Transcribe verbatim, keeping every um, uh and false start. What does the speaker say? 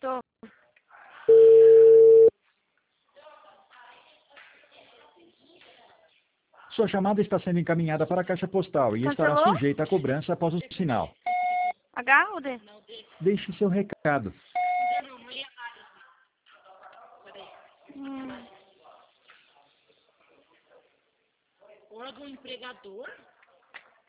Tô. Sua chamada está sendo encaminhada para a caixa postal e estará Cancelou? sujeita a cobrança após o sinal. H ou D? Deixe seu recado. Hum. Órgão empregador?